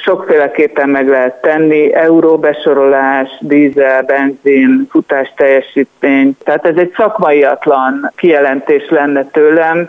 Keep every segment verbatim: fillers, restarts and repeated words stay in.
sokféleképpen meg lehet tenni, euróbesorolás, dízel, benzin, futásteljesítmény. Tehát ez egy szakmaiatlan kijelentés lenne tőlem.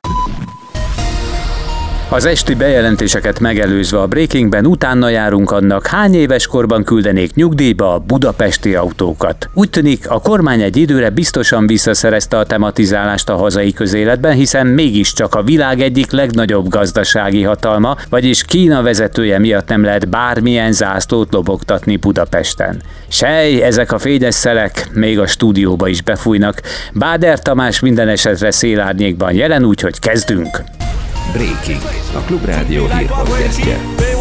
Az esti bejelentéseket megelőzve a Breakingben utána járunk annak, hány éves korban küldenék nyugdíjba a budapesti autókat. Úgy tűnik, a kormány egy időre biztosan visszaszerezte a tematizálást a hazai közéletben, hiszen mégiscsak a világ egyik legnagyobb gazdasági hatalma, vagyis Kína vezetője miatt nem lehet bármilyen zászlót lobogtatni Budapesten. Sej, ezek a fényes szelek még a stúdióba is befújnak. Báder Tamás minden esetre szélárnyékban jelen, úgyhogy kezdünk! Breaking, a Klubrádió hírpodcastje.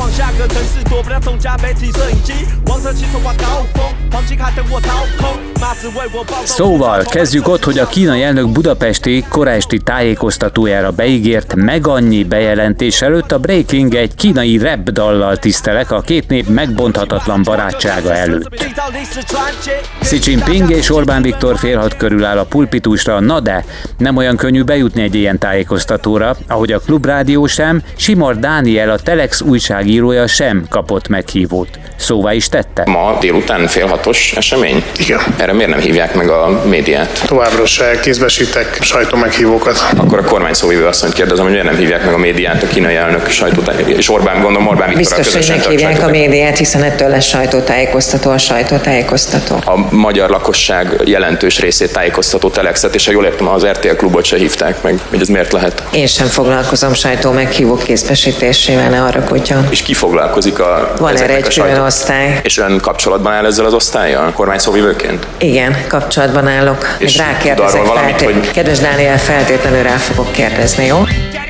Szóval kezdjük ott, hogy a kínai elnök budapesti koraesti tájékoztatójára beígért meg annyi bejelentés előtt a Breaking egy kínai rap dallal tisztelek a két nép megbonthatatlan barátsága előtt. Xi Jinping és Orbán Viktor fél hat körül áll a pulpitusra, na de nem olyan könnyű bejutni egy ilyen tájékoztatóra, ahogy a Klubrádió sem, Simor Dániel, a Telex újságírója sem kapott meghívót. Szóvá is tette? Ma délután fél hatos esemény? Igen. Erre miért nem hívják meg a médiát? Továbbra se kézbesítek sajtómeghívókat. Akkor a kormány szóvivő asszonyt kérdezem, hogy miért nem hívják meg a médiát, a kínai elnök sajtótájékoztató, és Orbán, gondolom Orbán Viktorral közösen. Biztos, hogy meghívják a médiát, hiszen ettől lesz sajtótájékoztató a sajtótájékoztató. A magyar lakosság jelentős részét tájékoztató Telexet, és ha jól értem, az er té el Klubot se hívták meg, hogy ez miért lehet? Én sem foglalkozom sajtó meghívók kézbesítésével, ne haragudjon. És ki foglalkozik a Van erre egy külön osztály. És ön kapcsolatban áll ezzel az osztállyal, kormány szóvivőként? Igen, kapcsolatban állok. És rákérdezek valamit, feltét... hogy... Kedves Dániel, feltétlenül rá fogok kérdezni, jó?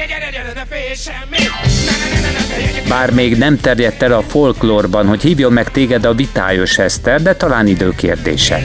Bár még nem terjedt el a folklórban, hogy hívjon meg téged a Vitályos Eszter, de talán időkérdése.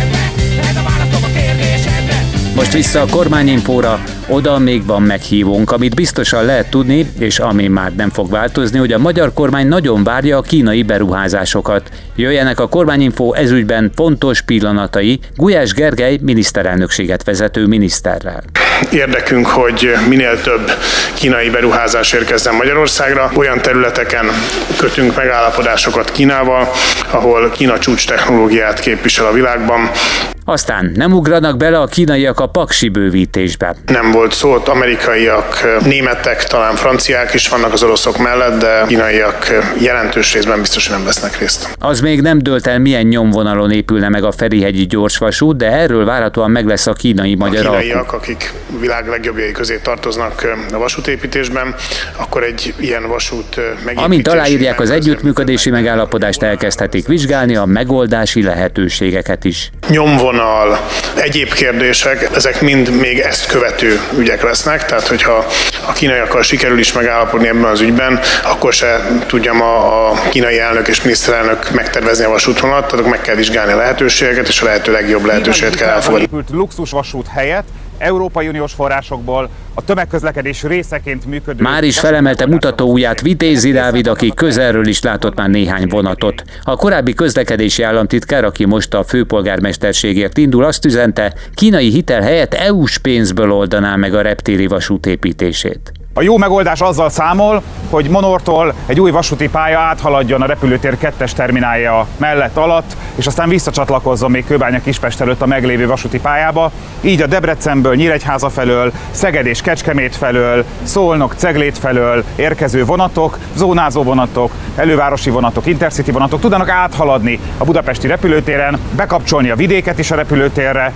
Most vissza a kormányinfóra, oda még van meghívónk, amit biztosan lehet tudni, és ami már nem fog változni, hogy a magyar kormány nagyon várja a kínai beruházásokat. Jöjjenek a kormányinfó ezügyben fontos pillanatai Gulyás Gergely miniszterelnökséget vezető miniszterrel. Érdekünk, hogy minél több kínai beruházás érkezzen Magyarországra. Olyan területeken kötünk megállapodásokat Kínával, ahol Kína csúcs technológiát képvisel a világban. Aztán nem ugranak bele a kínaiak a paksi bővítésbe. Nem volt szó, ott amerikaiak, németek, talán franciák is vannak az oroszok mellett, de kínaiak jelentős részben biztos, hogy nem vesznek részt. Az még nem dőlt el, milyen nyomvonalon épülne meg a Ferihegyi gyorsvasút, de erről várhatóan meg lesz a kínai-magyar alkú. A kínaiak, akik világ legjobbjai közé tartoznak a vasútépítésben, akkor egy ilyen vasút megépítésében... Amint aláírják az együttműködési megállapodást, elkezdhetik vizsgálni a megoldási lehetőségeket is. Nyomvonal, egyéb kérdések, ezek mind még ezt követő ügyek lesznek, tehát hogyha a kínaiakkal sikerül is megállapodni ebben az ügyben, akkor se tudjam a, a kínai elnök és miniszterelnök megtervezni a vasútvonalat, tehát meg kell vizsgálni a lehetőségeket, és a lehető legjobb lehetőséget kell elfogadni. Épült luxusvasút helyett Európai Uniós forrásokból a tömegközlekedés részeként működő... Már is felemelte mutatóujját Vitézi Dávid, aki közelről is látott már néhány vonatot. A korábbi közlekedési államtitkár, aki most a főpolgármesterségért indul, azt üzente, kínai hitel helyett é u-s pénzből oldaná meg a reptéri vasút építését. A jó megoldás azzal számol, hogy Monortól egy új vasúti pálya áthaladjon a repülőtér kettes terminálja mellett alatt, és aztán visszacsatlakozzon még Kőbánya-Kispest előtt a meglévő vasúti pályába. Így a Debrecenből, Nyíregyháza felől, Szeged és Kecskemét felől, Szolnok, Ceglét felől érkező vonatok, zónázó vonatok, elővárosi vonatok, intercity vonatok tudnak áthaladni a budapesti repülőtéren, bekapcsolni a vidéket is a repülőtérre.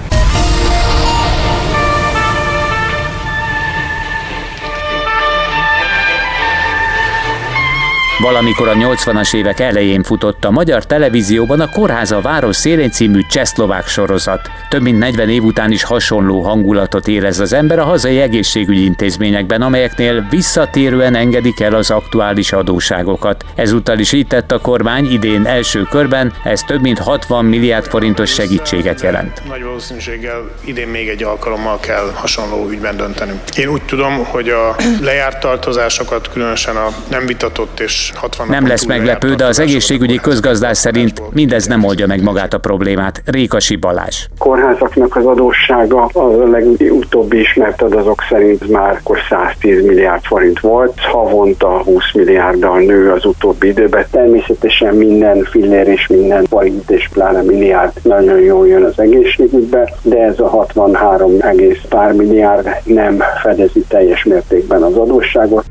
Valamikor a nyolcvanas évek elején futott a magyar televízióban a Kórháza város szélén című csehszlovák sorozat. Több mint negyven év után is hasonló hangulatot érez az ember a hazai egészségügyi intézményekben, amelyeknél visszatérően engedik el az aktuális adósságokat. Ezúttal is így tett a kormány idén első körben, ez több mint hatvan milliárd forintos segítséget jelent. Nagy valószínűséggel idén még egy alkalommal kell hasonló ügyben döntenünk. Én úgy tudom, hogy a lejárt tartozásokat, különösen a nem vitatott és és hatvan Nem lesz meglepő, de az egészségügyi közgazdás szerint mindez nem oldja meg magát a problémát. Rékasi Balázs. A kórházaknak az adóssága a legutóbbi ismert adatok szerint már akkor száztíz milliárd forint volt, havonta húsz milliárddal nő az utóbbi időben. Természetesen minden fillér és minden forint és pláne milliárd nagyon jól jön az egészségügybe, de ez a hatvanhárom egész pár milliárd nem fedezi teljes mértékben az adósságot.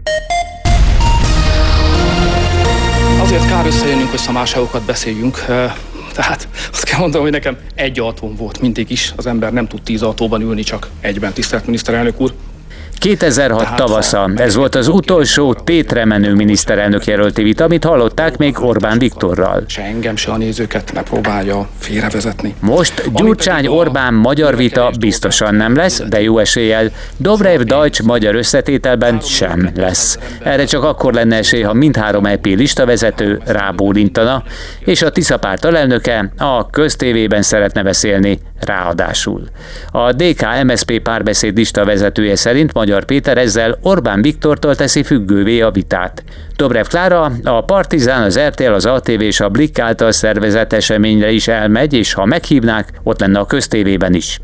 Azért kár összejönünk, hogy szamárságokat beszéljünk. Tehát azt kell mondanom, hogy nekem egy autóm volt mindig is. Az ember nem tud tíz autóban ülni, csak egyben, tisztelt miniszterelnök úr. kétezer-hat Tehát, tavasza. Ez volt az utolsó tétre menő miniszterelnök jelölti vita, amit hallották még Orbán Viktorral. Se engem, se a nézőket ne próbálja félrevezetni. Most Gyurcsány-Orbán magyar vita biztosan nem lesz, de jó eséllyel Dobrev-Deutsch magyar összetételben sem lesz. Erre csak akkor lenne esély, ha mindhárom é pé listavezető rábólintana, és a Tisza párt alelnöke a köztévében szeretne beszélni ráadásul. A dé ká em es zé pé párbeszéd listavezetője szerint Magyar Péter ezzel Orbán Viktortól teszi függővé a vitát. Dobrev Klára, a Partizán, az er té el, az á té vé és a Blick által szervezett eseményre is elmegy, és ha meghívnák, ott lenne a köztévében is.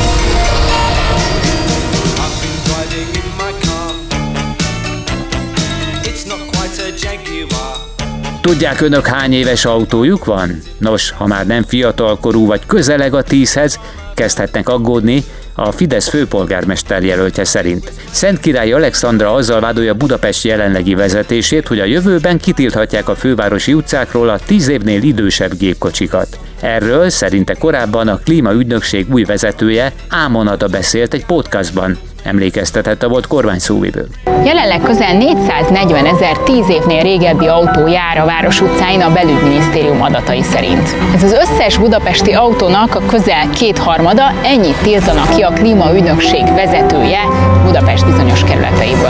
Tudják önök, hány éves autójuk van? Nos, ha már nem fiatalkorú vagy közeleg a tízhez, kezdhetnek aggódni, a Fidesz főpolgármester jelöltje szerint. Szentkirályi Alexandra azzal vádolja Budapest jelenlegi vezetését, hogy a jövőben kitilthatják a fővárosi utcákról a tíz évnél idősebb gépkocsikat. Erről szerinte korábban a klímaügynökség új vezetője Ámon Ada beszélt egy podcastban, emlékeztetett a volt kormányszóvivő. Jelenleg közel négyszáznegyven ezer tíz évnél régebbi autó jár a város utcáin a belügyminisztérium adatai szerint. Ez az összes budapesti autónak a közel kétharmada, ennyit tiltanak ki a klímaügynökség vezetője Budapest bizonyos kerületeiből.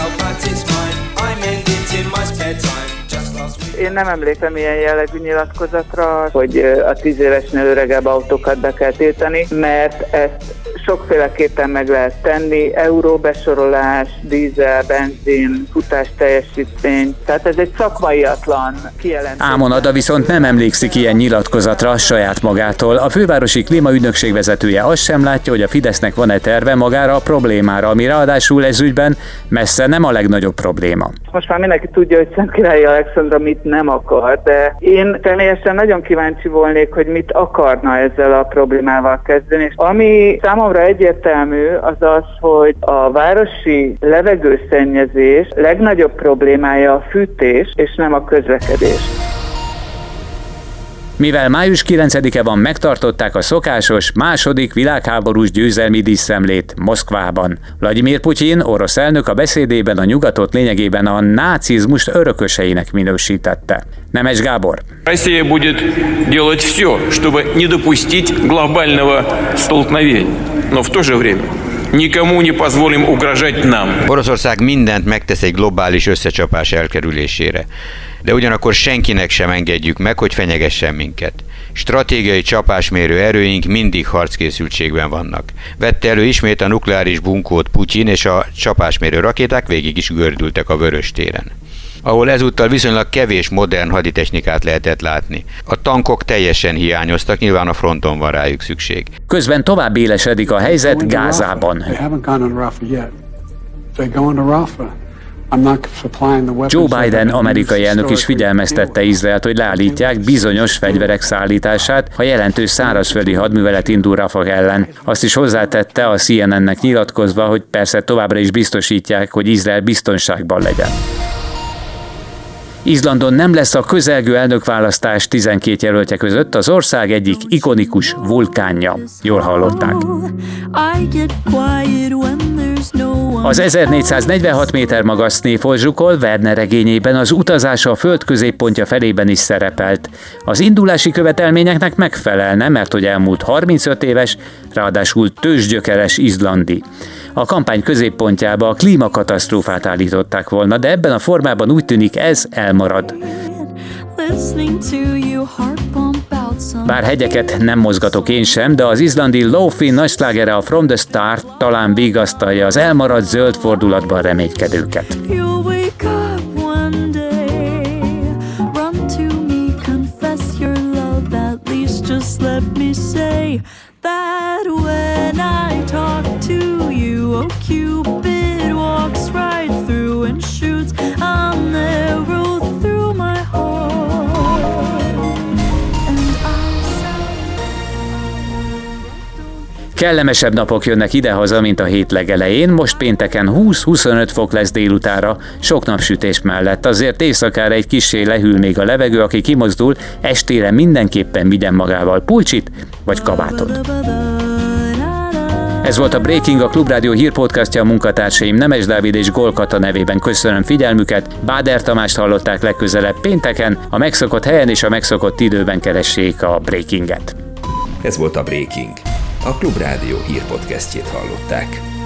Én nem emlékszem ilyen jellegű nyilatkozatra, hogy a tíz évesnél öregebb autókat be kell tiltani, mert ezt sokféleképpen meg lehet tenni, euróbesorolás, dízel, benzin, futás teljesítmény, tehát ez egy szakmaiatlan kijelentés. Ámon Ada viszont nem emlékszik ilyen nyilatkozatra saját magától. A fővárosi klímaügynökség vezetője azt sem látja, hogy a Fidesznek van-e terve magára a problémára, ami ráadásul ez ügyben messze nem a legnagyobb probléma. Most már mindenki tudja, hogy Szentkirályi Alexandra mit nem akar, de én személyesen nagyon kíváncsi volnék, hogy mit akarna ezzel a problémával kezdeni. És ami számomra egyértelmű, az az, hogy a városi levegőszennyezés legnagyobb problémája a fűtés, és nem a közlekedés. Mivel május kilencedike van, megtartották a szokásos második világháborús győzelmi díszemlét Moszkvában. Vladimir Putyin, orosz elnök a beszédében a nyugatot lényegében a nácizmust örököseinek minősítette. Nemes Gábor. Россия будет делать все, чтобы не допустить глобального столкновения, но в то же время никому не позволим угрожать нам. Oroszország mindent megtesz egy globális összecsapás elkerülésére, de ugyanakkor senkinek sem engedjük meg, hogy fenyegessen minket. Stratégiai csapásmérő erőink mindig harckészültségben vannak. Vette elő ismét a nukleáris bunkót Putyin, és a csapásmérő rakéták végig is gördültek a Vöröstéren, ahol ezúttal viszonylag kevés modern haditechnikát lehetett látni. A tankok teljesen hiányoztak, nyilván a fronton van rájuk szükség. Közben tovább élesedik a helyzet Gázában. Joe Biden amerikai elnök is figyelmeztette Izraelt, hogy leállítják bizonyos fegyverek szállítását, ha jelentős szárazföldi hadművelet indul Rafah ellen. Azt is hozzátette a cé en en-nek nyilatkozva, hogy persze továbbra is biztosítják, hogy Izrael biztonságban legyen. Izlandon nem lesz a közelgő elnökválasztás tizenkét jelöltje között az ország egyik ikonikus vulkánja. Jól hallották. Az ezernégyszáznegyvenhat méter magas Snæfellsjökull Verne regényében az utazása a föld középpontja felében is szerepelt. Az indulási követelményeknek megfelelne, mert hogy elmúlt harmincöt éves, ráadásul tőzsgyökeres izlandi. A kampány középpontjába a klímakatasztrófát állították volna, de ebben a formában úgy tűnik, ez elmarad. Bár hegyeket nem mozgatok én sem, de az izlandi Lófin nagyslágere a From the Start talán vigasztalja az elmaradt zöld fordulatban reménykedőket. Kellemesebb napok jönnek idehaza, mint a hét legelején, most pénteken húsz-huszonöt fok lesz délutára, sok napsütés mellett, azért éjszakára egy kissé lehűl még a levegő, aki kimozdul, estére mindenképpen vigyen magával pulcsit vagy kabátot. Ez volt a Breaking, a Klubrádió hírpodcastja, a munkatársaim Nemes Dávid és Gól Kata nevében köszönöm figyelmüket, Báder Tamást hallották, legközelebb pénteken, a megszokott helyen és a megszokott időben keressék a Breakinget. Ez volt a Breaking, a Klubrádió hírpodcastjét hallották.